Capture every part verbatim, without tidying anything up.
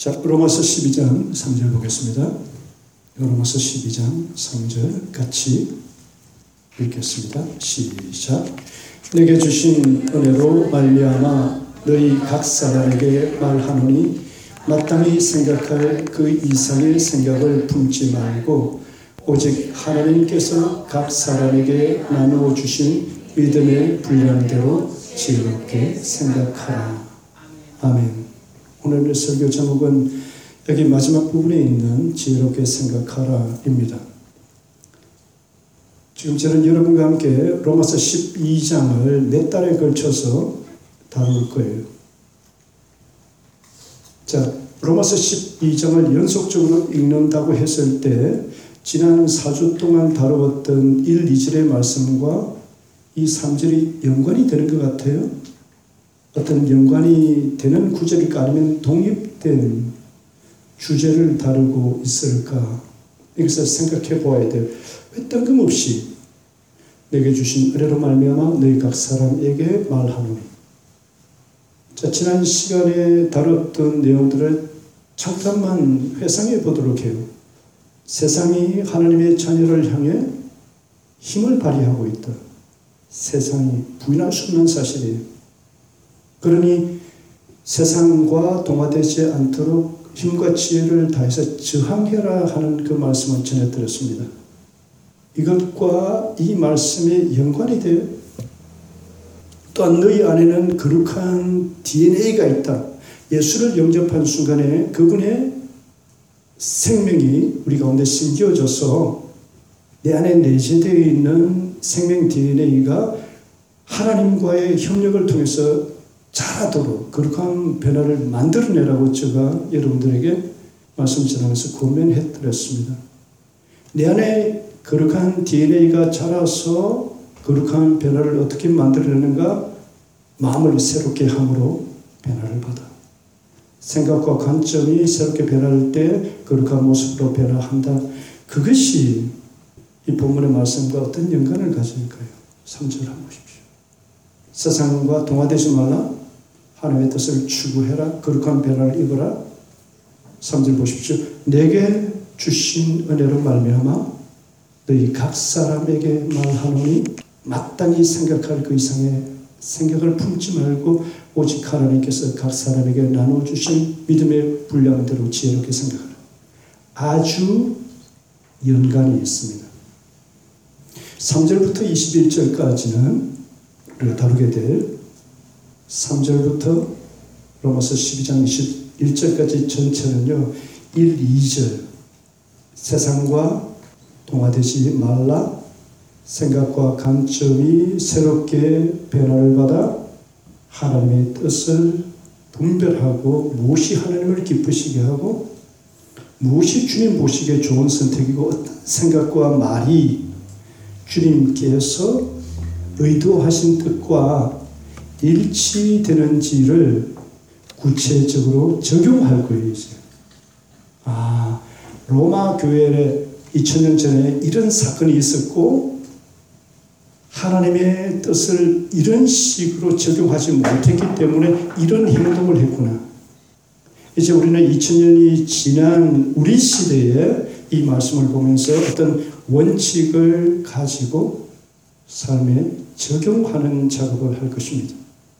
자, 로마서 십이 장 삼 절 보겠습니다. 로마서 십이 장 삼 절 같이 읽겠습니다. 시작. 내게 주신 은혜로 말미암아 너희 각 사람에게 말하노니 마땅히 생각할 그 이상의 생각을 품지 말고 오직 하나님께서 각 사람에게 나누어 주신 믿음의 분량대로 지혜롭게 생각하라. 아멘. 오늘의 설교 제목은 여기 마지막 부분에 있는 지혜롭게 생각하라입니다. 지금 저는 여러분과 함께 로마서 십이 장을 몇 달에 걸쳐서 다룰 거예요. 자, 로마서 십이 장을 연속적으로 읽는다고 했을 때 지난 사 주 동안 다루었던 일, 이 절의 말씀과 이 삼 절이 연관이 되는 것 같아요. 어떤 연관이 되는 구절일까 아니면 독립된 주제를 다루고 있을까? 여기서 생각해 보아야 돼요. 왜 뜬금없이 내게 주신 은혜로 말미암아 너희 각 사람에게 말하노니. 자, 지난 시간에 다뤘던 내용들을 잠깐만 회상해 보도록 해요. 세상이 하나님의 자녀를 향해 힘을 발휘하고 있다. 세상이 부인할 수 없는 사실이에요. 그러니 세상과 동화되지 않도록 힘과 지혜를 다해서 저항해라 하는 그 말씀을 전해드렸습니다. 이것과 이 말씀에 연관이 돼요. 또한 너희 안에는 거룩한 디엔에이가 있다. 예수를 영접한 순간에 그분의 생명이 우리 가운데 심겨져서 내 안에 내재되어 있는 생명 디엔에이가 하나님과의 협력을 통해서 자라도록 거룩한 변화를 만들어내라고 제가 여러분들에게 말씀 전하면서 권면해 드렸습니다. 내 안에 거룩한 디엔에이가 자라서 거룩한 변화를 어떻게 만들어내는가? 마음을 새롭게 함으로 변화를 받아. 생각과 관점이 새롭게 변할 때 거룩한 모습으로 변화한다. 그것이 이 본문의 말씀과 어떤 연관을 가질까요? 삼 절 한번 보십시오. 세상과 동화되지 말라. 하나님의 뜻을 추구해라. 거룩한 변화를 입어라. 삼 절 보십시오. 내게 주신 은혜로 말미암아 너희 각 사람에게 말하노니 마땅히 생각할 그 이상의 생각을 품지 말고 오직 하나님께서 각 사람에게 나눠주신 믿음의 분량대로 지혜롭게 생각하라. 아주 연관이 있습니다. 삼 절부터 이십일 절까지는 우리가 다루게 될 삼 절부터 로마서 십이 장 이십일 절까지 전체는요. 일, 이 절 세상과 동화되지 말라. 생각과 관점이 새롭게 변화를 받아 하나님의 뜻을 분별하고 무엇이 하나님을 기쁘시게 하고 무엇이 주님 보시기에 좋은 선택이고 어떤 생각과 말이 주님께서 의도하신 뜻과 일치되는지를 구체적으로 적용할 거예요. 이제. 아, 로마 교회에 이천 년 전에 이런 사건이 있었고 하나님의 뜻을 이런 식으로 적용하지 못했기 때문에 이런 행동을 했구나. 이제 우리는 이천 년이 지난 우리 시대에 이 말씀을 보면서 어떤 원칙을 가지고 삶에 적용하는 작업을 할 것입니다.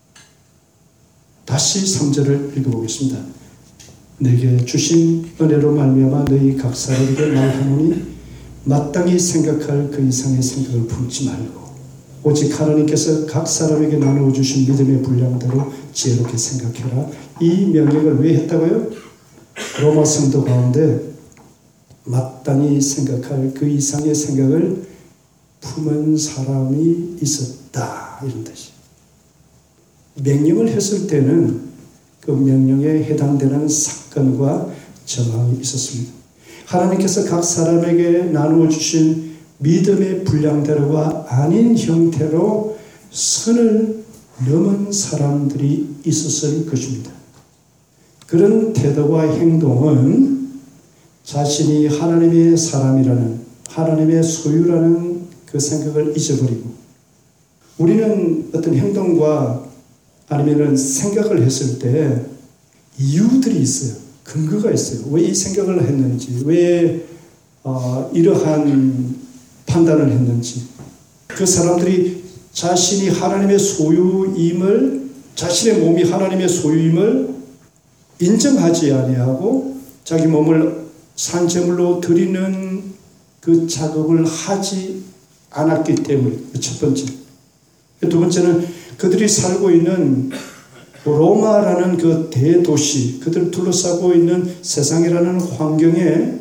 다시 삼 절을 읽어보겠습니다. 내게 주신 은혜로 말미암아 너희 각 사람에게 말하노니 마땅히 생각할 그 이상의 생각을 품지 말고 오직 하나님께서 각 사람에게 나누어 주신 믿음의 분량대로 지혜롭게 생각해라. 이 명령을 왜 했다고요? 로마 성도 가운데 마땅히 생각할 그 이상의 생각을 품은 사람이 있었다. 이런 뜻이에요. 명령을 했을 때는 그 명령에 해당되는 사건과 정황이 있었습니다. 하나님께서 각 사람에게 나누어 주신 믿음의 분량대로가 아닌 형태로 선을 넘은 사람들이 있었을 것입니다. 그런 태도와 행동은 자신이 하나님의 사람이라는 하나님의 소유라는 그 생각을 잊어버리고 우리는 어떤 행동과 아니면은 생각을 했을 때 이유들이 있어요. 근거가 있어요. 왜 이 생각을 했는지, 왜 어, 이러한 판단을 했는지. 그 사람들이 자신이 하나님의 소유임을, 자신의 몸이 하나님의 소유임을 인정하지 아니하고 자기 몸을 산제물로 드리는 그 작업을 하지 않았기 때문에, 첫 번째. 두 번째는 그들이 살고 있는 로마라는 그 대도시, 그들을 둘러싸고 있는 세상이라는 환경에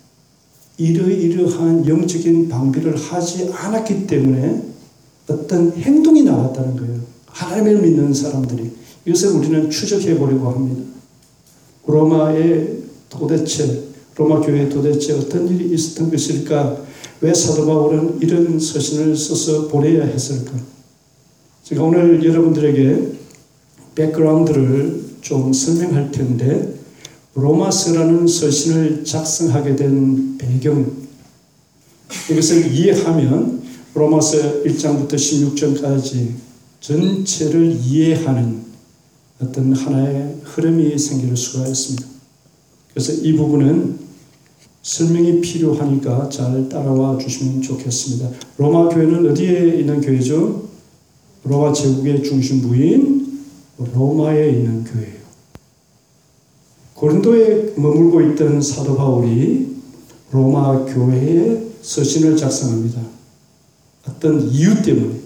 이러이러한 영적인 방비를 하지 않았기 때문에 어떤 행동이 나왔다는 거예요. 하나님을 믿는 사람들이. 이것을 우리는 추적해 보려고 합니다. 로마에 도대체, 로마 교회에 도대체 어떤 일이 있었던 것일까? 왜 사도 바울은 이런 서신을 써서 보내야 했을까? 제가 오늘 여러분들에게 백그라운드를 좀 설명할 텐데, 로마서라는 서신을 작성하게 된 배경, 이것을 이해하면 로마서 일 장부터 십육 장까지 전체를 이해하는 어떤 하나의 흐름이 생길 수가 있습니다. 그래서 이 부분은 설명이 필요하니까 잘 따라와 주시면 좋겠습니다. 로마 교회는 어디에 있는 교회죠? 로마 제국의 중심부인 로마에 있는 교회예요. 고린도에 머물고 있던 사도 바울이 로마 교회에 서신을 작성합니다. 어떤 이유 때문에,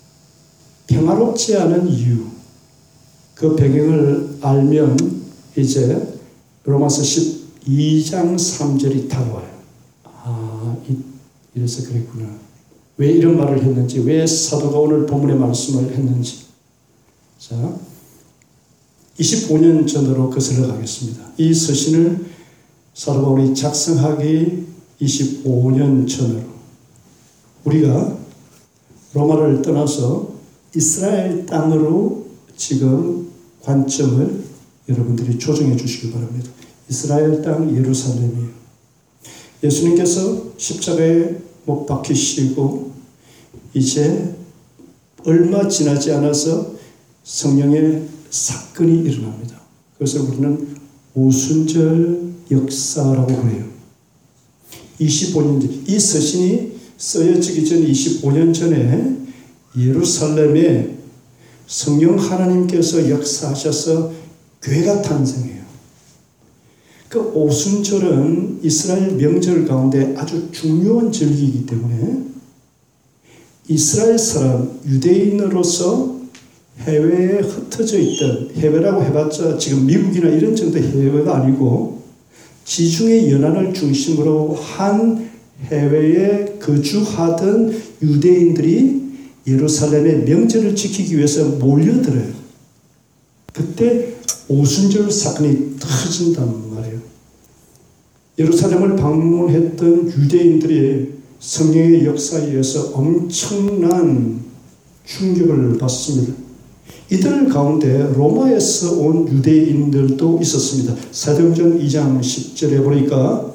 평화롭지 않은 이유, 그 배경을 알면 이제 로마서 십이 장 삼 절이 다가와요. 아, 이래서 그랬구나. 왜 이런 말을 했는지, 왜 사도가 오늘 본문의 말씀을 했는지. 자, 이십오 년 전으로 거슬러 가겠습니다. 이 서신을 사도 바울이 작성하기 이십오 년 전으로, 우리가 로마를 떠나서 이스라엘 땅으로 지금 관점을 여러분들이 조정해 주시기 바랍니다. 이스라엘 땅 예루살렘이에요. 예수님께서 십자가에 못 박히시고 이제 얼마 지나지 않아서 성령의 사건이 일어납니다. 그것을 우리는 오순절 역사라고 그래요. 이십오 년 전, 이 서신이 쓰여지기 전 이십오 년 전에 예루살렘에 성령 하나님께서 역사하셔서 교회가 탄생해요. 그 오순절은 이스라엘 명절 가운데 아주 중요한 절기이기 때문에 이스라엘 사람, 유대인으로서 해외에 흩어져 있던, 해외라고 해봤자 지금 미국이나 이런 정도 해외가 아니고 지중해 연안을 중심으로 한 해외에 거주하던 유대인들이 예루살렘의 명절을 지키기 위해서 몰려들어요. 그때 오순절 사건이 터진단 말이에요. 예루살렘을 방문했던 유대인들이 성령의 역사에 의해서 엄청난 충격을 받습니다. 이들 가운데 로마에서 온 유대인들도 있었습니다. 사도행전 이 장 십 절에 보니까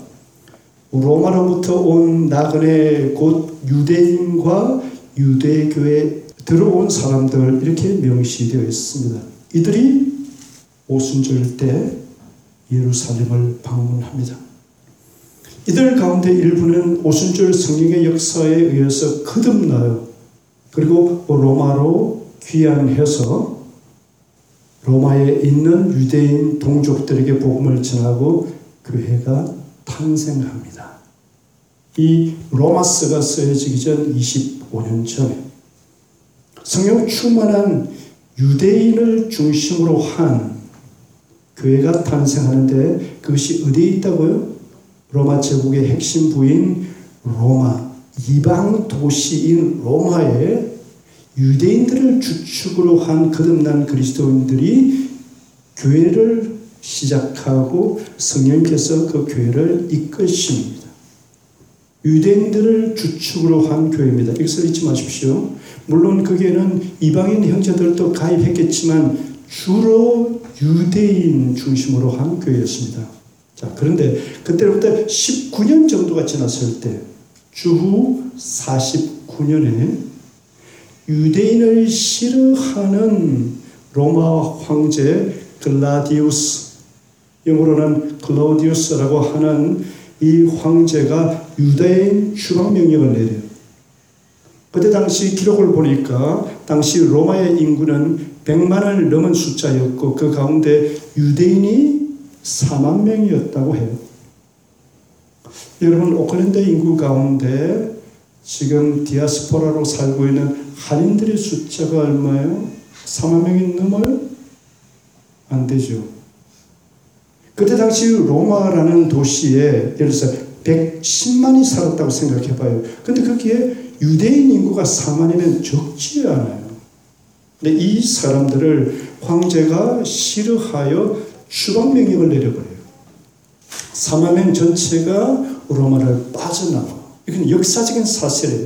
로마로부터 온 나그네 곧 유대인과 유대교에 들어온 사람들, 이렇게 명시되어 있습니다. 이들이 오순절 때 예루살렘을 방문합니다. 이들 가운데 일부는 오순절 성령의 역사에 의해서 거듭나요. 그리고 로마로 귀환해서 로마에 있는 유대인 동족들에게 복음을 전하고 교회가 탄생합니다. 이 로마서가 쓰여지기 전 이십오 년 전에 성령 충만한 유대인을 중심으로 한 교회가 탄생하는데, 그것이 어디에 있다고요? 로마 제국의 핵심 부인 로마, 이방 도시인 로마에 유대인들을 주축으로 한 거듭난 그리스도인들이 교회를 시작하고 성령께서 그 교회를 이끄십니다. 유대인들을 주축으로 한 교회입니다. 이것을 잊지 마십시오. 물론 거기에는 이방인 형제들도 가입했겠지만 주로 유대인 중심으로 한 교회였습니다. 자, 그런데 그때부터 십구 년 정도가 지났을 때, 주후 사십구 년에 유대인을 싫어하는 로마 황제 글라디우스, 영어로는 클라우디우스라고 하는 이 황제가 유대인 추방 명령을 내려요. 그때 당시 기록을 보니까 당시 로마의 인구는 백만을 넘은 숫자였고 그 가운데 유대인이 사만 명이었다고 해요. 여러분, 오클랜드 인구 가운데 지금 디아스포라로 살고 있는 한인들의 숫자가 얼마예요? 사만 명이 넘어요? 안 되죠. 그때 당시 로마라는 도시에 예를 들어서 백십만이 살았다고 생각해 봐요. 근데 거기에 유대인 인구가 사만이면 적지 않아요. 근데 이 사람들을 황제가 싫어하여 추방 명령을 내려버려요. 사만 명 전체가 로마를 빠져나와. 이건 역사적인 사실이에요.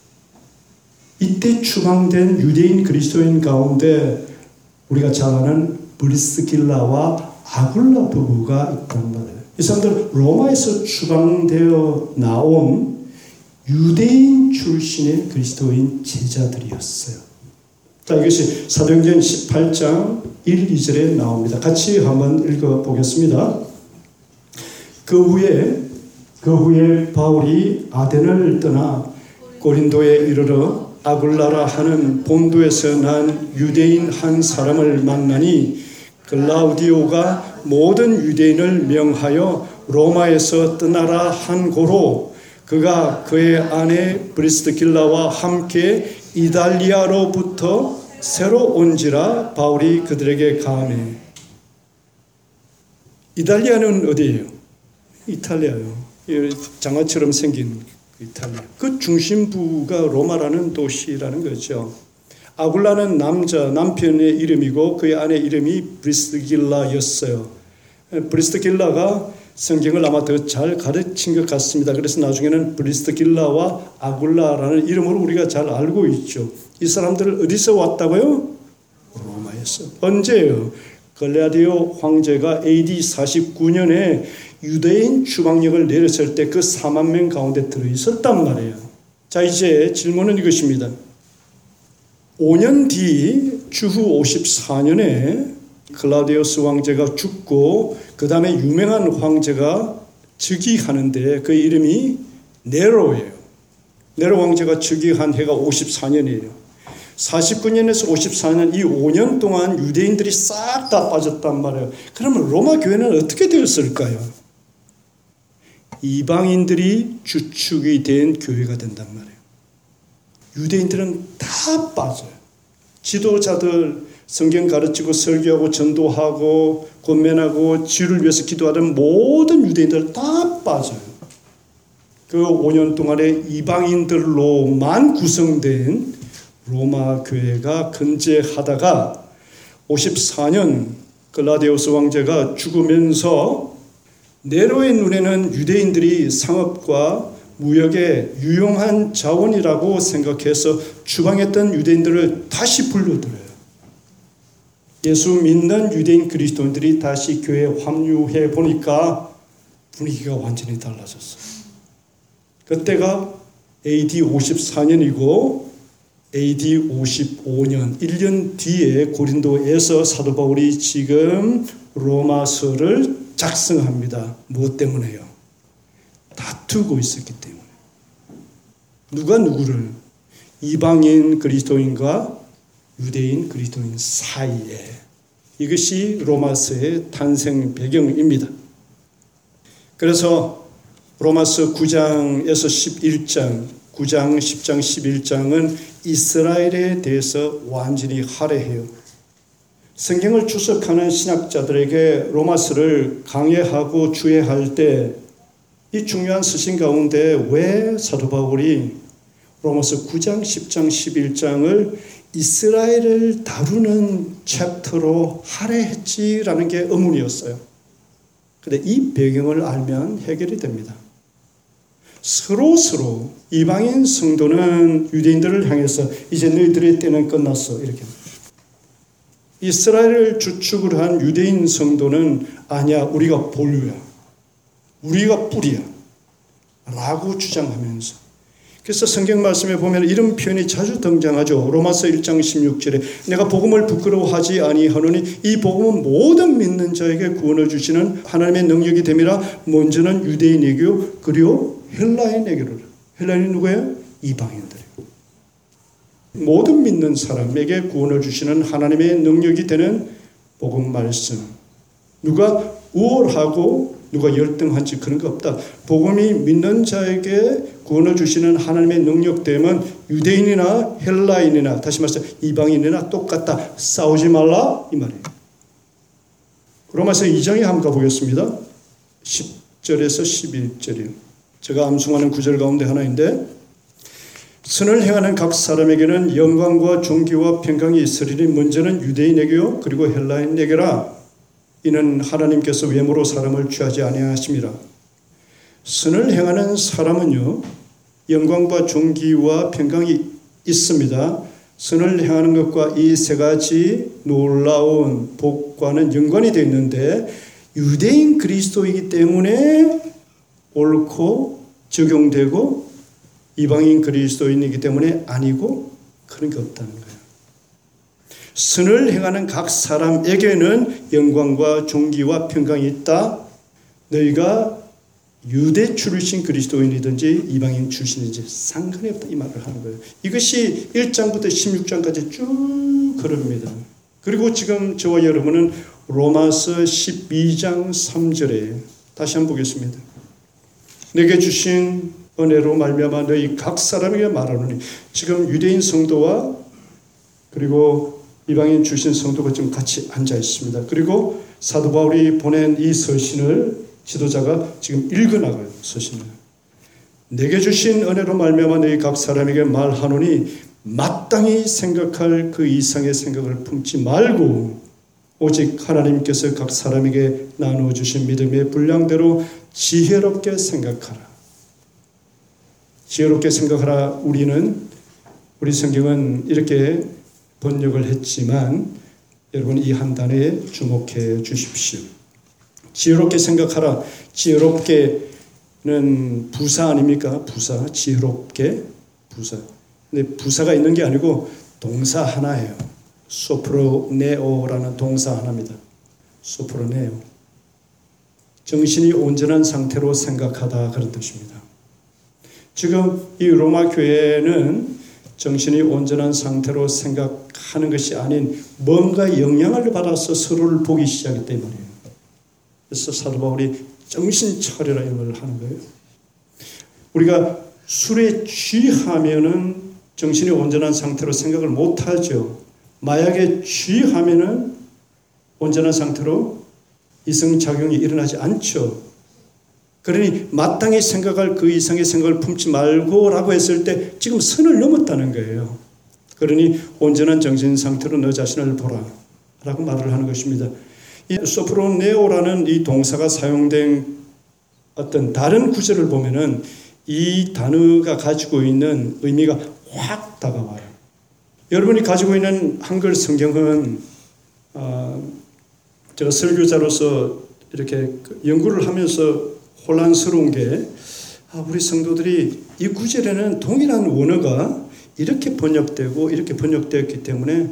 이때 추방된 유대인 그리스도인 가운데 우리가 잘 아는 브리스길라와 아굴라 부부가 있단 말이에요. 이 사람들 로마에서 추방되어 나온 유대인 출신의 그리스도인 제자들이었어요. 자, 이것이 사도행전 십팔 장 일, 이 절에 나옵니다. 같이 한번 읽어보겠습니다. 그 후에 그 후에 바울이 아덴을 떠나 고린도에 이르러 아굴라라 하는 본도에서 난 유대인 한 사람을 만나니 글라우디오가 모든 유대인을 명하여 로마에서 떠나라 한 고로 그가 그의 아내 브리스길라와 함께 이달리아로부터 새로 온지라 바울이 그들에게 가하매. 이달리아는 어디예요? 이탈리아요. 장화처럼 생긴 이탈리아. 그 중심부가 로마라는 도시라는 거죠. 아굴라는 남자, 남편의 이름이고 그의 아내 이름이 브리스길라였어요. 브리스길라가 성경을 아마 더 잘 가르친 것 같습니다. 그래서 나중에는 브리스길라와 아굴라라는 이름으로 우리가 잘 알고 있죠. 이 사람들을 어디서 왔다고요? 로마에서. 언제요? 글라디오 황제가 에이디 사십구 년에 유대인 추방령을 내렸을 때 그 사만 명 가운데 들어있었단 말이에요. 자, 이제 질문은 이것입니다. 오 년 뒤 주후 오십사 년에 클라우디우스 황제가 죽고 그 다음에 유명한 황제가 즉위하는데 그 이름이 네로예요. 네로 황제가 즉위한 해가 오십사 년이에요. 사십구 년에서 오십사 년 이 오 년 동안 유대인들이 싹 다 빠졌단 말이에요. 그러면 로마 교회는 어떻게 되었을까요? 이방인들이 주축이 된 교회가 된단 말이에요. 유대인들은 다 빠져요. 지도자들, 성경 가르치고 설교하고 전도하고 권면하고 지유를 위해서 기도하던 모든 유대인들 다 빠져요. 그 오 년 동안에 이방인들로만 구성된 로마 교회가 건재하다가 오십사 년 글라디우스 황제가 죽으면서 네로의 눈에는 유대인들이 상업과 무역의 유용한 자원이라고 생각해서 추방했던 유대인들을 다시 불러들여요. 예수 믿는 유대인 그리스도인들이 다시 교회에 합류해 보니까 분위기가 완전히 달라졌어요. 그때가 에이디 오십사 년이고 에이디 오십오 년, 일 년 뒤에 고린도에서 사도 바울이 지금 로마서를 작성합니다. 무엇 때문에요? 다투고 있었기 때문에. 누가 누구를? 이방인 그리스도인과 유대인 그리스도인 사이에. 이것이 로마서의 탄생 배경입니다. 그래서 로마서 구 장에서 십일 장, 구 장, 십 장, 십일 장은 이스라엘에 대해서 완전히 할애해요. 성경을 주석하는 신학자들에게 로마서를 강해하고 주해할 때 이 중요한 서신 가운데 왜 사도 바울이 로마서 구 장, 십 장, 십일 장을 이스라엘을 다루는 챕터로 할애했지라는 게 의문이었어요. 그런데 이 배경을 알면 해결이 됩니다. 서로 서로 이방인 성도는 유대인들을 향해서 이제 너희들의 때는 끝났어 이렇게. 이스라엘을 주축으로 한 유대인 성도는 아니야, 우리가 본류야, 우리가 뿌리야 라고 주장하면서 그래서 성경 말씀에 보면 이런 표현이 자주 등장하죠. 로마서 일 장 십육 절에 내가 복음을 부끄러워하지 아니하노니 이 복음은 모든 믿는 자에게 구원을 주시는 하나님의 능력이 됨이라. 먼저는 유대인에게요 그리고 헬라인에게로. 헬라인이 누구예요? 이방인들이에요. 모든 믿는 사람에게 구원을 주시는 하나님의 능력이 되는 복음 말씀. 누가 우월하고 누가 열등한지 그런 거 없다. 복음이 믿는 자에게 구원을 주시는 하나님의 능력됨은 유대인이나 헬라인이나 다시 말해서 이방인이나 똑같다. 싸우지 말라 이 말이에요. 로마서 이 장에 한번 가보겠습니다. 십 절에서 십일 절이요. 제가 암송하는 구절 가운데 하나인데 선을 행하는 각 사람에게는 영광과 존귀와 평강이 있으리니 먼저는 유대인에게요 그리고 헬라인에게라. 이는 하나님께서 외모로 사람을 취하지 아니하심이라. 선을 행하는 사람은요 영광과 존귀와 평강이 있습니다. 선을 행하는 것과 이 세 가지 놀라운 복과는 연관이 되어 있는데 유대인 그리스도이기 때문에 옳고 적용되고 이방인 그리스도인이기 때문에 아니고 그런 게 없다는 거예요. 선을 행하는 각 사람에게는 영광과 존귀와 평강이 있다. 너희가 유대 출신 그리스도인이든지 이방인 출신이든지 상관이 없다 이 말을 하는 거예요. 이것이 일 장부터 십육 장까지 쭉 흐릅니다. 그리고 지금 저와 여러분은 로마서 십이 장 삼 절에 다시 한번 보겠습니다. 내게 주신 은혜로 말미암아 너희 각 사람에게 말하노니. 지금 유대인 성도와 그리고 이방인 출신 성도가 지금 같이 앉아 있습니다. 그리고 사도 바울이 보낸 이 서신을 지도자가 지금 읽어나가요. 서신을. 내게 주신 은혜로 말미암아 너희 각 사람에게 말하노니 마땅히 생각할 그 이상의 생각을 품지 말고 오직 하나님께서 각 사람에게 나누어 주신 믿음의 분량대로 지혜롭게 생각하라. 지혜롭게 생각하라. 우리는 우리 성경은 이렇게 번역을 했지만 여러분 이 한 단어에 주목해 주십시오. 지혜롭게 생각하라. 지혜롭게는 부사 아닙니까? 부사. 지혜롭게 부사. 근데 부사가 있는 게 아니고 동사 하나예요. 소프로네오라는 동사 하나입니다. 소프로네오. 정신이 온전한 상태로 생각하다 그런 뜻입니다. 지금 이 로마 교회는 정신이 온전한 상태로 생각하는 것이 아닌 뭔가 영향을 받아서 서로를 보기 시작했기 때문이에요. 그래서 사도 바울이 정신 차려라 이 말을 하는 거예요. 우리가 술에 취하면은 정신이 온전한 상태로 생각을 못하죠. 마약에 취하면은 온전한 상태로 이성작용이 일어나지 않죠. 그러니 마땅히 생각할 그 이상의 생각을 품지 말고 라고 했을 때 지금 선을 넘었다는 거예요. 그러니 온전한 정신 상태로 너 자신을 보라 라고 말을 하는 것입니다. 이 소프로네오라는 이 동사가 사용된 어떤 다른 구절을 보면은 이 단어가 가지고 있는 의미가 확 다가와요. 여러분이 가지고 있는 한글 성경은 어, 제가 설교자로서 이렇게 연구를 하면서 혼란스러운 게 아, 우리 성도들이 이 구절에는 동일한 원어가 이렇게 번역되고 이렇게 번역되었기 때문에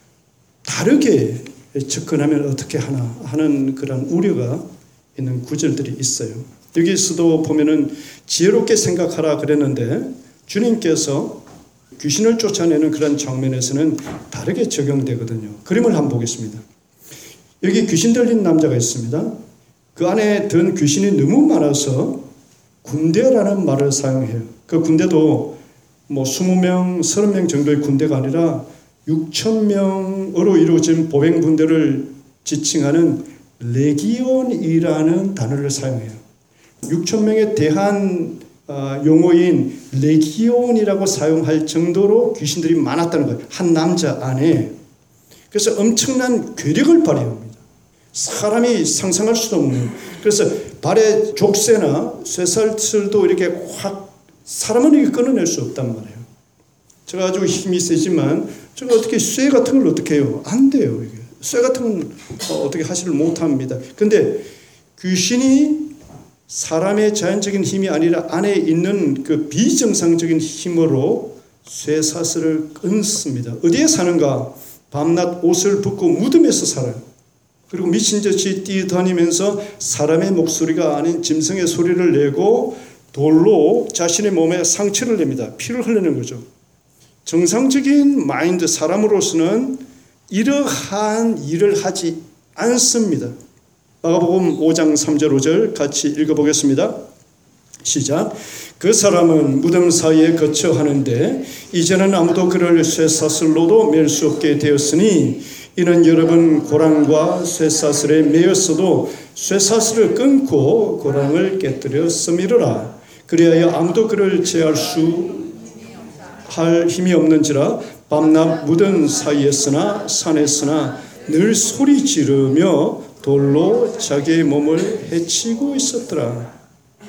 다르게 접근하면 어떻게 하나 하는 그런 우려가 있는 구절들이 있어요. 여기서도 보면은 지혜롭게 생각하라 그랬는데 주님께서 귀신을 쫓아내는 그런 장면에서는 다르게 적용되거든요. 그림을 한번 보겠습니다. 여기 귀신 들린 남자가 있습니다. 그 안에 든 귀신이 너무 많아서 군대라는 말을 사용해요. 그 군대도 뭐 이십 명, 삼십 명 정도의 군대가 아니라 육천 명으로 이루어진 보병 군대를 지칭하는 레기온이라는 단어를 사용해요. 육천 명에 대한 용어인 레기온이라고 사용할 정도로 귀신들이 많았다는 거예요. 한 남자 안에. 그래서 엄청난 괴력을 발휘합니다. 사람이 상상할 수도 없는. 그래서 발에 족쇄나 쇠살틀도 이렇게 확 사람은 이렇게 끊어낼 수 없단 말이에요. 제가 아주 힘이 세지만 제가 어떻게 쇠 같은 걸 어떻게 해요? 안 돼요. 이게. 쇠 같은 건 어떻게 하지를 못합니다. 근데 귀신이 사람의 자연적인 힘이 아니라 안에 있는 그 비정상적인 힘으로 쇠사슬을 끊습니다. 어디에 사는가? 밤낮 옷을 벗고 무덤에서 살아요. 그리고 미친듯이 뛰어다니면서 사람의 목소리가 아닌 짐승의 소리를 내고 돌로 자신의 몸에 상처를 냅니다. 피를 흘리는 거죠. 정상적인 마인드, 사람으로서는 이러한 일을 하지 않습니다. 마가복음 오 장 삼 절 오 절 같이 읽어보겠습니다. 시작. 그 사람은 무덤 사이에 거처 하는데 이제는 아무도 그를 쇠사슬로도 맬 수 없게 되었으니 이는 여러분 고랑과 쇠사슬에 매였어도 쇠사슬을 끊고 고랑을 깨뜨렸음이로라. 그리하여 아무도 그를 제할 수 할 힘이 없는지라 밤낮 무덤 사이에서나 산에서나 늘 소리 지르며 돌로 자기의 몸을 해치고 있었더라.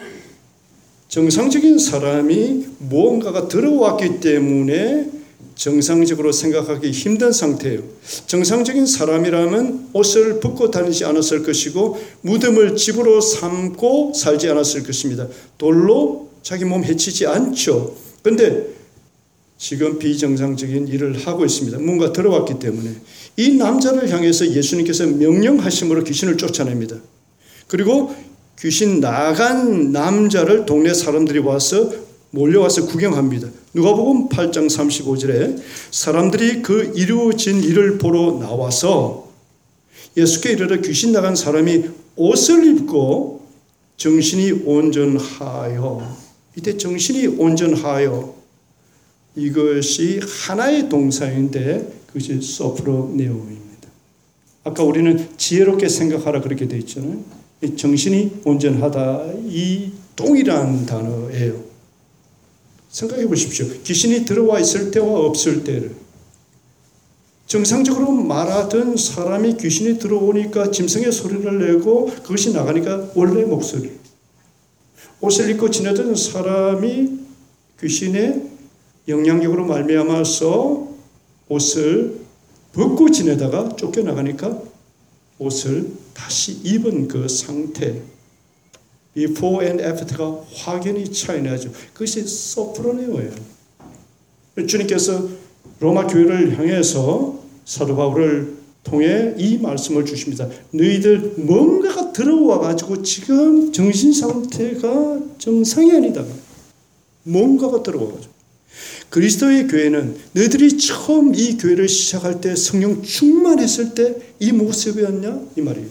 정상적인 사람이 무언가가 들어왔기 때문에 정상적으로 생각하기 힘든 상태예요. 정상적인 사람이라면 옷을 벗고 다니지 않았을 것이고 무덤을 집으로 삼고 살지 않았을 것입니다. 돌로 자기 몸 해치지 않죠. 그런데 지금 비정상적인 일을 하고 있습니다. 뭔가 들어왔기 때문에. 이 남자를 향해서 예수님께서 명령하심으로 귀신을 쫓아냅니다. 그리고 귀신 나간 남자를 동네 사람들이 와서 몰려와서 구경합니다. 누가복음 팔 장 삼십오 절에 사람들이 그 이루어진 일을 보러 나와서 예수께 이르러 귀신 나간 사람이 옷을 입고 정신이 온전하여, 이때 정신이 온전하여, 이것이 하나의 동사인데 그것이 소프로네오입니다. 아까 우리는 지혜롭게 생각하라 그렇게 되어 있잖아요. 정신이 온전하다, 이 동일한 단어예요. 생각해 보십시오. 귀신이 들어와 있을 때와 없을 때를. 정상적으로 말하던 사람이 귀신이 들어오니까 짐승의 소리를 내고 그것이 나가니까 원래 목소리. 옷을 입고 지내던 사람이 귀신의 영향력으로 말미암아서 옷을 벗고 지내다가 쫓겨나가니까 옷을 다시 입은 그 상태, before and after가 확연히 차이 나죠. 그것이 소프로네오예요. 주님께서 로마 교회를 향해서 사도 바울을 통해 이 말씀을 주십니다. 너희들 뭔가가 들어와 가지고 지금 정신 상태가 정상이 아니다. 뭔가가 들어와 가지고. 그리스도의 교회는 너희들이 처음 이 교회를 시작할 때 성령 충만했을 때 이 모습이었냐? 이 말이에요.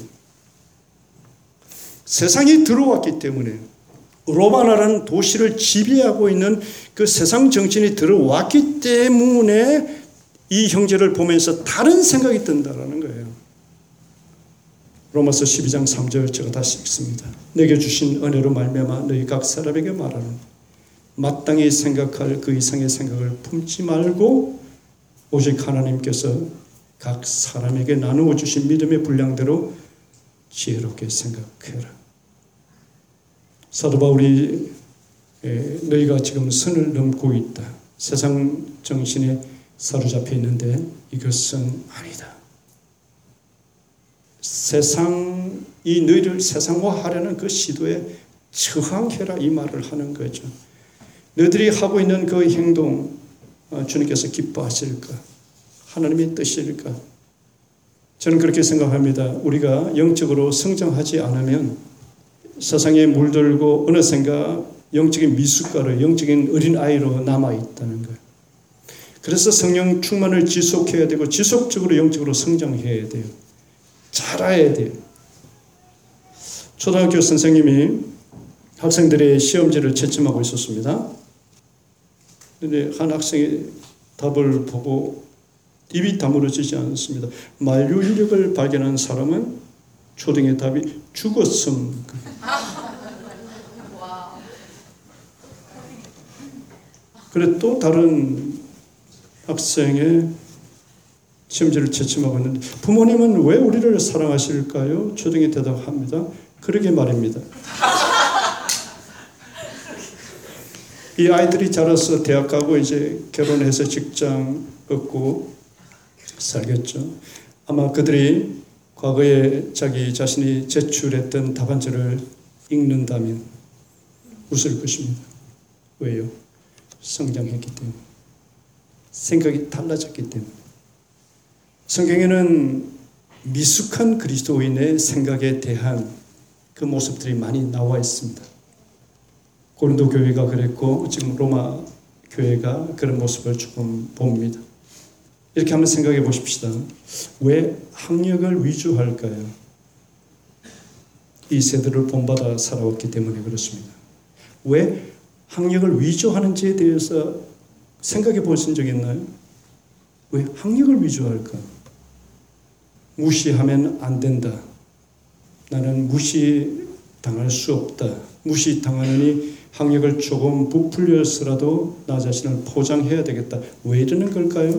세상이 들어왔기 때문에 로마라는 도시를 지배하고 있는 그 세상 정신이 들어왔기 때문에 이 형제를 보면서 다른 생각이 든다라는 거예요. 로마서 십이 장 삼 절 제가 다시 읽습니다. 내게 주신 은혜로 말미암아 너희 각 사람에게 말하는 마땅히 생각할 그 이상의 생각을 품지 말고 오직 하나님께서 각 사람에게 나누어 주신 믿음의 분량대로 지혜롭게 생각해라. 사도 바울이 너희가 지금 선을 넘고 있다. 세상 정신에 사로잡혀 있는데 이것은 아니다. 세상이 너희를 세상화하려는 그 시도에 저항해라 이 말을 하는 거죠. 너희들이 하고 있는 그 행동 주님께서 기뻐하실까? 하나님의 뜻일까? 저는 그렇게 생각합니다. 우리가 영적으로 성장하지 않으면 세상에 물들고 어느샌가 영적인 미숫가루, 영적인 어린아이로 남아있다는 거예요. 그래서 성령 충만을 지속해야 되고 지속적으로 영적으로 성장해야 돼요. 자라야 돼요. 초등학교 선생님이 학생들의 시험지를 채점하고 있었습니다. 그런데 한 학생이 답을 보고 입이 다물어지지 않습니다. 만류 인력을 발견한 사람은 초등의 답이 죽었음. 그래 또 다른 학생의 시험지를 채점하고 있는데 부모님은 왜 우리를 사랑하실까요? 초등이 대답합니다. 그러게 말입니다. 이 아이들이 자라서 대학 가고 이제 결혼해서 직장 얻고 살겠죠. 아마 그들이 과거에 자기 자신이 제출했던 답안지를 읽는다면 웃을 것입니다. 왜요? 성장했기 때문에. 생각이 달라졌기 때문에. 성경에는 미숙한 그리스도인의 생각에 대한 그 모습들이 많이 나와 있습니다. 고린도 교회가 그랬고 지금 로마 교회가 그런 모습을 조금 봅니다. 이렇게 한번 생각해 보십시다. 왜 학력을 위주할까요? 이 세대를 본받아 살아왔기 때문에 그렇습니다. 왜 학력을 위주하는지에 대해서 생각해 보신 적 있나요? 왜 학력을 위주할까? 무시하면 안 된다. 나는 무시당할 수 없다. 무시당하느니 학력을 조금 부풀려서라도 나 자신을 포장해야 되겠다. 왜 이러는 걸까요?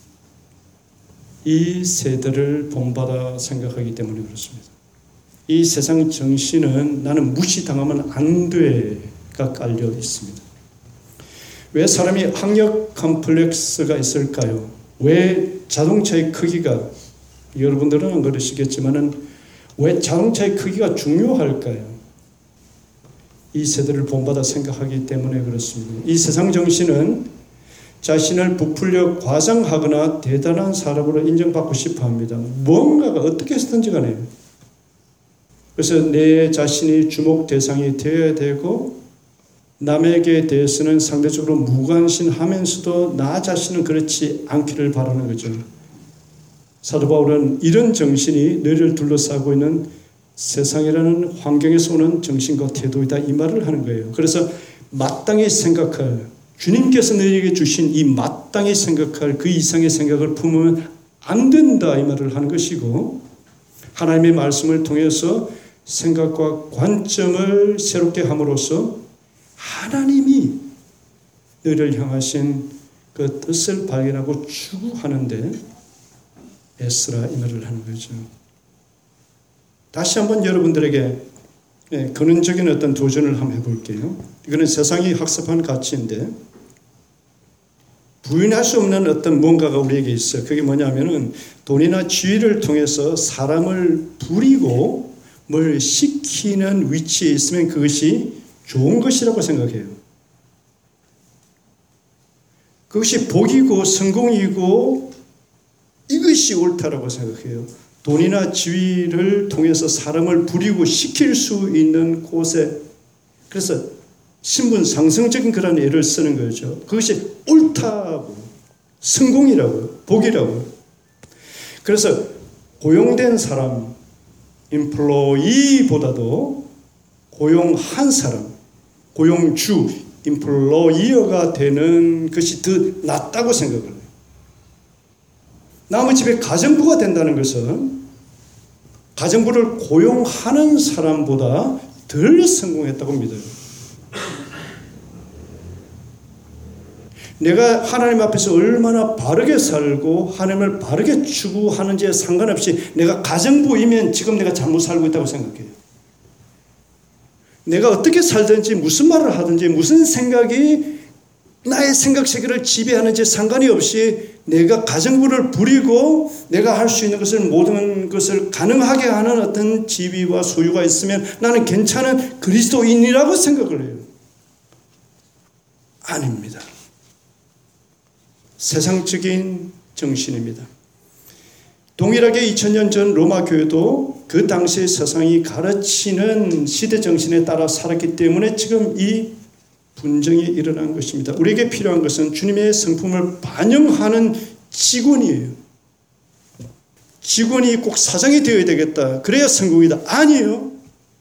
이 세대를 본받아 생각하기 때문에 그렇습니다. 이 세상 정신은 나는 무시당하면 안 돼가 깔려 있습니다. 왜 사람이 학력 컴플렉스가 있을까요? 왜 자동차의 크기가, 여러분들은 안 그러시겠지만은 왜 자동차의 크기가 중요할까요? 이 세대를 본받아 생각하기 때문에 그렇습니다. 이 세상 정신은 자신을 부풀려 과장하거나 대단한 사람으로 인정받고 싶어 합니다. 뭔가가 어떻게 해서든지 간에. 그래서 내 자신이 주목 대상이 되어야 되고 남에게 대해서는 상대적으로 무관심하면서도 나 자신은 그렇지 않기를 바라는 거죠. 사도 바울은 이런 정신이 너희를 둘러싸고 있는 세상이라는 환경에서 오는 정신과 태도이다 이 말을 하는 거예요. 그래서 마땅히 생각할, 주님께서 너희에게 주신 이 마땅히 생각할 그 이상의 생각을 품으면 안 된다 이 말을 하는 것이고, 하나님의 말씀을 통해서 생각과 관점을 새롭게 함으로써 하나님이 너희를 향하신 그 뜻을 발견하고 추구하는데 애쓰라 이 말을 하는 거죠. 다시 한번 여러분들에게 근원적인 어떤 도전을 한번 해볼게요. 이거는 세상이 학습한 가치인데 부인할 수 없는 어떤 뭔가가 우리에게 있어요. 그게 뭐냐면은 돈이나 지위를 통해서 사람을 부리고 뭘 시키는 위치에 있으면 그것이 좋은 것이라고 생각해요. 그것이 복이고 성공이고 이것이 옳다라고 생각해요. 돈이나 지위를 통해서 사람을 부리고 시킬 수 있는 곳에, 그래서 신분 상승적인 그런 예를 쓰는 거죠. 그것이 옳다고, 성공이라고요, 복이라고요. 그래서 고용된 사람, 임플로이보다도 고용한 사람, 고용주, 임플로이어가 되는 것이 더 낫다고 생각을 해요. 남의 집에 가정부가 된다는 것은 가정부를 고용하는 사람보다 덜 성공했다고 믿어요. 내가 하나님 앞에서 얼마나 바르게 살고 하나님을 바르게 추구하는지에 상관없이 내가 가정부이면 지금 내가 잘못 살고 있다고 생각해요. 내가 어떻게 살든지 무슨 말을 하든지 무슨 생각이 나의 생각 세계를 지배하는지 상관이 없이 내가 가정부를 부리고 내가 할 수 있는 것을 모든 것을 가능하게 하는 어떤 지위와 소유가 있으면 나는 괜찮은 그리스도인이라고 생각을 해요. 아닙니다. 세상적인 정신입니다. 동일하게 이천 년 전 로마 교회도 그 당시의 세상이 가르치는 시대 정신에 따라 살았기 때문에 지금 이 분쟁이 일어난 것입니다. 우리에게 필요한 것은 주님의 성품을 반영하는 직원이에요. 직원이 꼭 사장이 되어야 되겠다. 그래야 성공이다. 아니에요.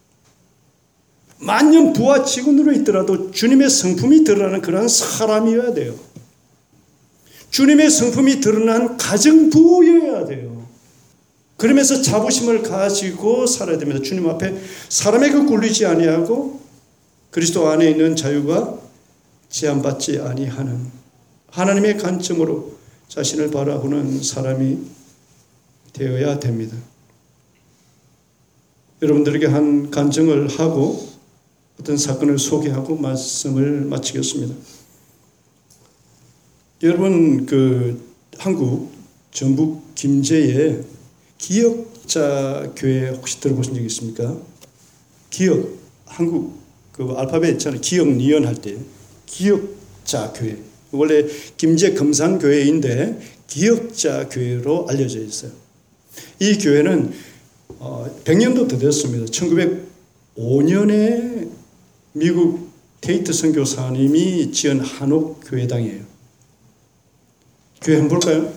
만년 부하 직원으로 있더라도 주님의 성품이 드러나는 그런 사람이어야 돼요. 주님의 성품이 드러난 가정부여야 돼요. 그러면서 자부심을 가지고 살아야 됩니다. 주님 앞에 사람에게 굴리지 아니하고 그리스도 안에 있는 자유가 제한받지 아니하는 하나님의 관점으로 자신을 바라보는 사람이 되어야 됩니다. 여러분들에게 한 간증을 하고 어떤 사건을 소개하고 말씀을 마치겠습니다. 여러분 그 한국 전북 김제에 기역자 교회 혹시 들어보신 적 있습니까? 기역 한국 그 알파벳 있잖아요. 기역, 니은 할 때 기역자 교회. 원래 김제 금산교회인데 기역자 교회로 알려져 있어요. 이 교회는 백 년도 더 됐습니다. 천구백오 년에 미국 테이트 선교사님이 지은 한옥 교회당이에요. 교회 한번 볼까요?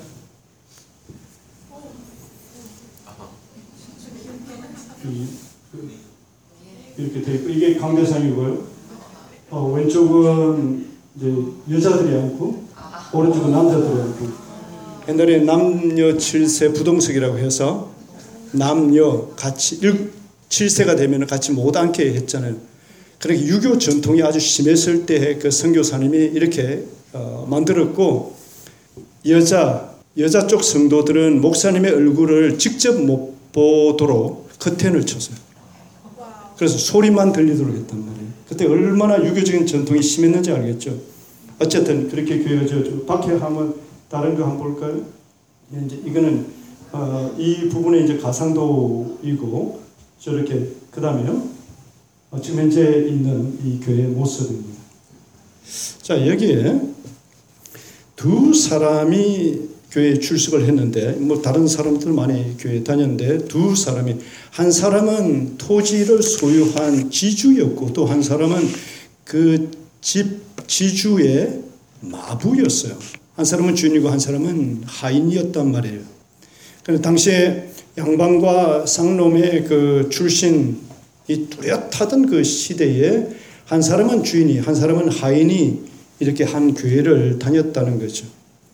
이렇게 돼 있고, 이게 강대상이고요. 어, 왼쪽은 이제 여자들이 앉고, 오른쪽은 남자들이 앉고. 옛날에 남녀 칠 세 부동석이라고 해서 남녀 같이 칠 세가 되면 같이 못 앉게 했잖아요. 그러니까 유교 전통이 아주 심했을 때 그 선교사님이 이렇게 어, 만들었고, 여자 여자 쪽 성도들은 목사님의 얼굴을 직접 못 보도록 커튼을 쳤어요. 그래서 소리만 들리도록 했단 말이에요. 그때 얼마나 유교적인 전통이 심했는지 알겠죠. 어쨌든 그렇게 교회가 지어지고, 밖에 한번 다른 거 한번 볼까요? 이제 이거는 어, 이 부분에 이제 가상도이고, 저렇게 그 다음에요. 어, 지금 현재 있는 이 교회의 모습입니다. 자, 여기에 두 사람이 교회에 출석을 했는데, 뭐 다른 사람들 많이 교회에 다녔는데, 두 사람이, 한 사람은 토지를 소유한 지주였고, 또 한 사람은 그 집 지주의 마부였어요. 한 사람은 주인이고 한 사람은 하인이었단 말이에요. 그런데 당시에 양반과 상놈의 그 출신이 뚜렷하던 그 시대에 한 사람은 주인이, 한 사람은 하인이 이렇게 한 교회를 다녔다는 거죠.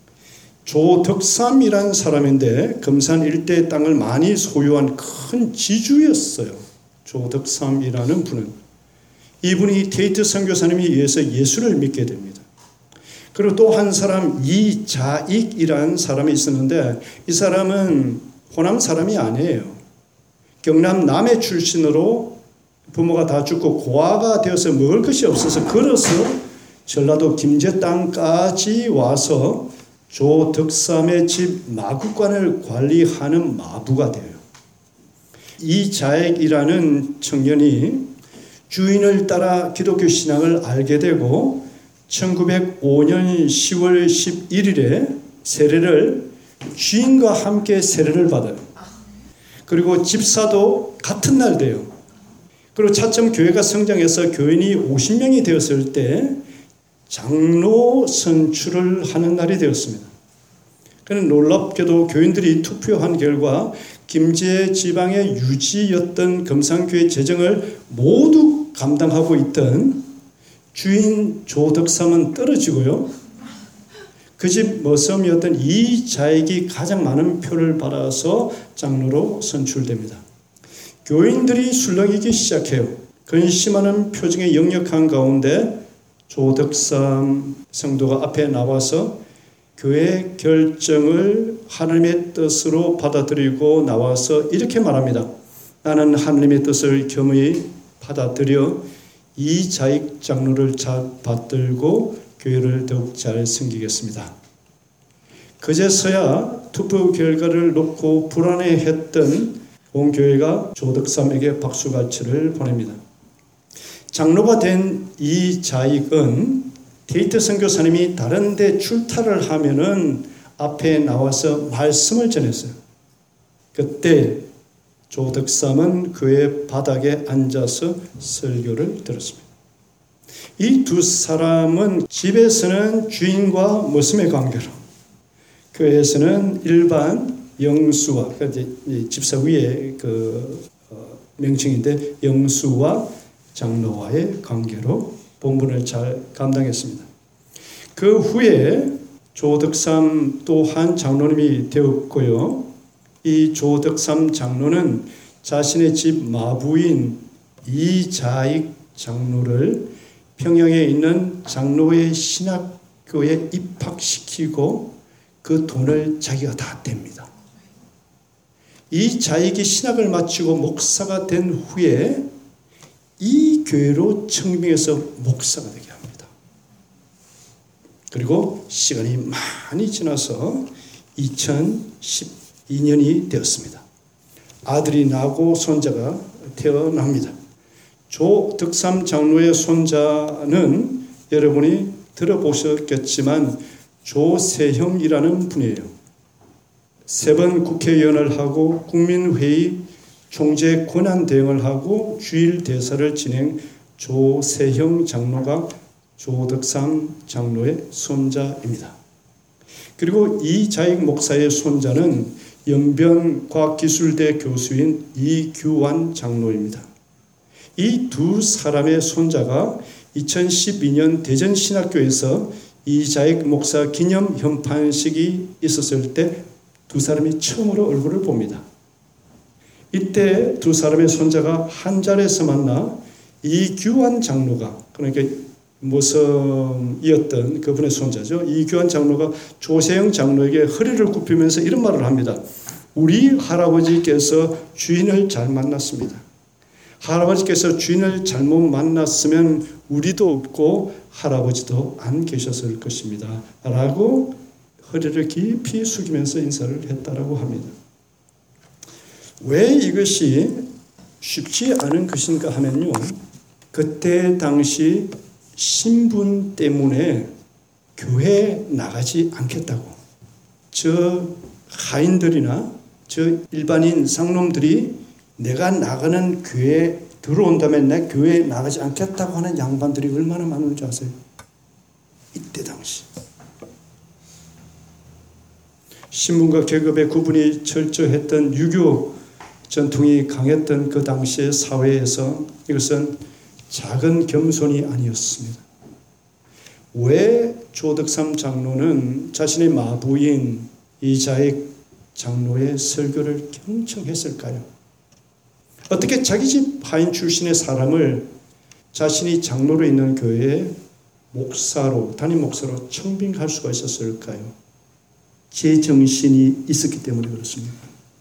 조덕삼이라는 사람인데 금산 일대 땅을 많이 소유한 큰 지주였어요. 조덕삼이라는 분은. 이분이 테이트 선교사님에 의해서 예수를 믿게 됩니다. 그리고 또 한 사람 이자익이라는 사람이 있었는데, 이 사람은 호남 사람이 아니에요. 경남 남해 출신으로 부모가 다 죽고 고아가 되어서 먹을 것이 없어서 걸어서 전라도 김제 땅까지 와서 조덕삼의 집 마구간을 관리하는 마부가 돼요. 이자익이라는 청년이 주인을 따라 기독교 신앙을 알게 되고 천구백오 년 시월 십일일에 세례를, 주인과 함께 세례를 받아요. 그리고 집사도 같은 날 돼요. 그리고 차츰 교회가 성장해서 교인이 오십 명이 되었을 때 장로 선출을 하는 날이 되었습니다. 그는 놀랍게도 교인들이 투표한 결과 김제 지방의 유지였던 금산교회 재정을 모두 감당하고 있던 주인 조덕삼은 떨어지고요. 그 집 머섬이었던 이자익이 가장 많은 표를 받아서 장로로 선출됩니다. 교인들이 술렁이기 시작해요. 근심하는 표정에 역력한 가운데 조덕삼 성도가 앞에 나와서 교회 결정을 하나님의 뜻으로 받아들이고 나와서 이렇게 말합니다. 나는 하나님의 뜻을 겸허히 받아들여 이자익 장로를 잘 받들고 교회를 더욱 잘 섬기겠습니다. 그제서야 투표 결과를 놓고 불안해했던 온 교회가 조덕삼에게 박수갈채를 보냅니다. 장로가 된 이자익은 테이트 선교사님이 다른 데 출타를 하면은 앞에 나와서 말씀을 전했어요. 그때 조덕삼은 교회 바닥에 앉아서 설교를 들었습니다. 이 두 사람은 집에서는 주인과 머슴의 관계로, 교회에서는 일반 영수와, 집사 위의 그 명칭인데 영수와 장로와의 관계로 본분을 잘 감당했습니다. 그 후에 조덕삼 또한 장로님이 되었고요. 이 조덕삼 장로는 자신의 집 마부인 이자익 장로를 평양에 있는 장로회 신학교에 입학시키고 그 돈을 자기가 다 댑니다. 이자익이 신학을 마치고 목사가 된 후에 이 교회로 청빙해서 목사가 되게 합니다. 그리고 시간이 많이 지나서 이천십이 년이 되었습니다. 아들이 나고 손자가 태어납니다. 조덕삼 장로의 손자는 여러분이 들어보셨겠지만 조세형이라는 분이에요. 세 번 국회의원을 하고 국민회의 총재 권한대행을 하고 주일 대사를 진행 조세형 장로가 조덕삼 장로의 손자입니다. 그리고 이자익 목사의 손자는 연변과학기술대 교수인 이규환 장로입니다. 이 두 사람의 손자가 이천십이 년 대전신학교에서 이자익 목사 기념 현판식이 있었을 때 두 사람이 처음으로 얼굴을 봅니다. 이때 두 사람의 손자가 한 자리에서 만나 이규환 장로가, 그러니까 모성이었던 그분의 손자죠. 이규환 장로가 조세형 장로에게 허리를 굽히면서 이런 말을 합니다. 우리 할아버지께서 주인을 잘 만났습니다. 할아버지께서 주인을 잘못 만났으면 우리도 없고 할아버지도 안 계셨을 것입니다. 라고 허리를 깊이 숙이면서 인사를 했다라고 합니다. 왜 이것이 쉽지 않은 것인가 하면요. 그때 당시 신분 때문에 교회에 나가지 않겠다고. 저 하인들이나 저 일반인 상놈들이 내가 나가는 교회에 들어온다면 내 교회에 나가지 않겠다고 하는 양반들이 얼마나 많은 줄 아세요? 이때 당시. 신분과 계급의 구분이 철저했던 유교 전통이 강했던 그 당시의 사회에서 이것은 작은 겸손이 아니었습니다. 왜 조덕삼 장로는 자신의 마부인 이자익 장로의 설교를 경청했을까요? 어떻게 자기 집 하인 출신의 사람을 자신이 장로로 있는 교회에 목사로, 담임 목사로 청빙할 수가 있었을까요? 제 정신이 있었기 때문에 그렇습니다.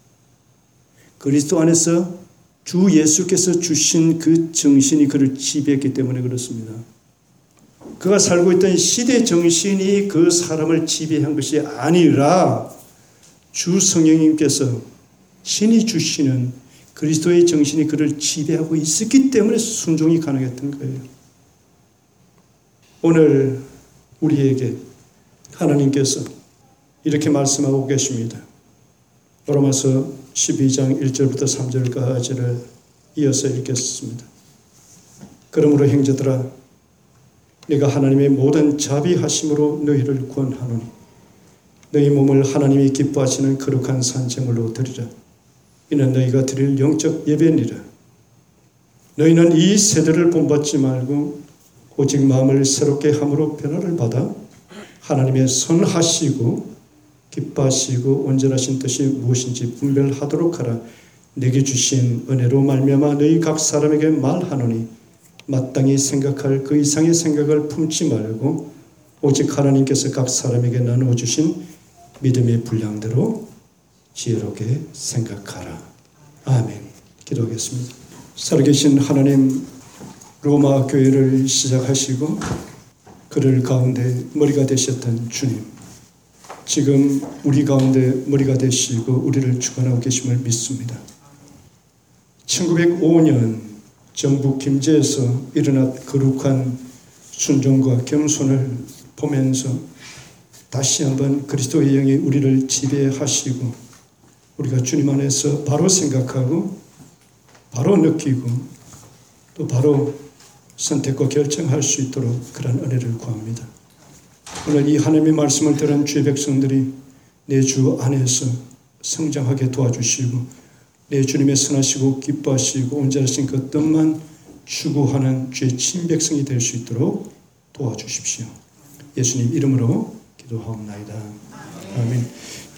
그리스도 안에서 주 예수께서 주신 그 정신이 그를 지배했기 때문에 그렇습니다. 그가 살고 있던 시대 정신이 그 사람을 지배한 것이 아니라 주 성령님께서 신이 주시는 그리스도의 정신이 그를 지배하고 있었기 때문에 순종이 가능했던 거예요. 오늘 우리에게 하나님께서 이렇게 말씀하고 계십니다. 로마서 십이 장 일 절부터 삼 절까지를 이어서 읽겠습니다. 그러므로 형제들아 네가 하나님의 모든 자비하심으로 너희를 구원하노니 너희 몸을 하나님이 기뻐하시는 거룩한 산제물로 드리라. 이는 너희가 드릴 영적 예배니라. 너희는 이 세대를 본받지 말고 오직 마음을 새롭게 함으로 변화를 받아 하나님의 선하시고 기뻐하시고 온전하신 뜻이 무엇인지 분별하도록 하라. 내게 주신 은혜로 말미암아 너희 각 사람에게 말하노니 마땅히 생각할 그 이상의 생각을 품지 말고 오직 하나님께서 각 사람에게 나누어 주신 믿음의 분량대로 지혜롭게 생각하라. 아멘. 기도하겠습니다. 살아계신 하나님, 로마 교회를 시작하시고 그를 가운데 머리가 되셨던 주님, 지금 우리 가운데 머리가 되시고 우리를 주관하고 계심을 믿습니다. 천구백오 년 정부 김제에서 일어난 거룩한 순종과 겸손을 보면서 다시 한번 그리스도의 영이 우리를 지배하시고 우리가 주님 안에서 바로 생각하고 바로 느끼고 또 바로 선택과 결정할 수 있도록 그런 은혜를 구합니다. 오늘 이 하나님의 말씀을 들은 주의 백성들이 내 주 안에서 성장하게 도와주시고 내 주님의 선하시고 기뻐하시고 온전하신 그 뜻만 추구하는 주의 친백성이 될 수 있도록 도와주십시오. 예수님 이름으로 기도하옵나이다. 아멘.